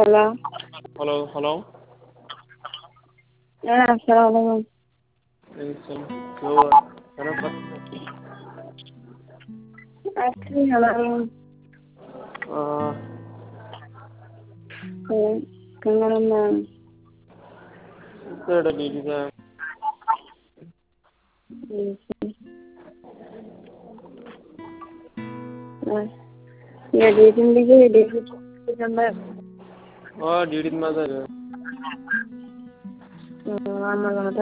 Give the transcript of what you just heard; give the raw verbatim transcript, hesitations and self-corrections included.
Hello hello hello ആ അസ്സലാമു അലൈക്കും. Ah, Kenapa? itu ada di juga. Ya di sini juga di sini sampai. Oh, di mana ada? Lama lama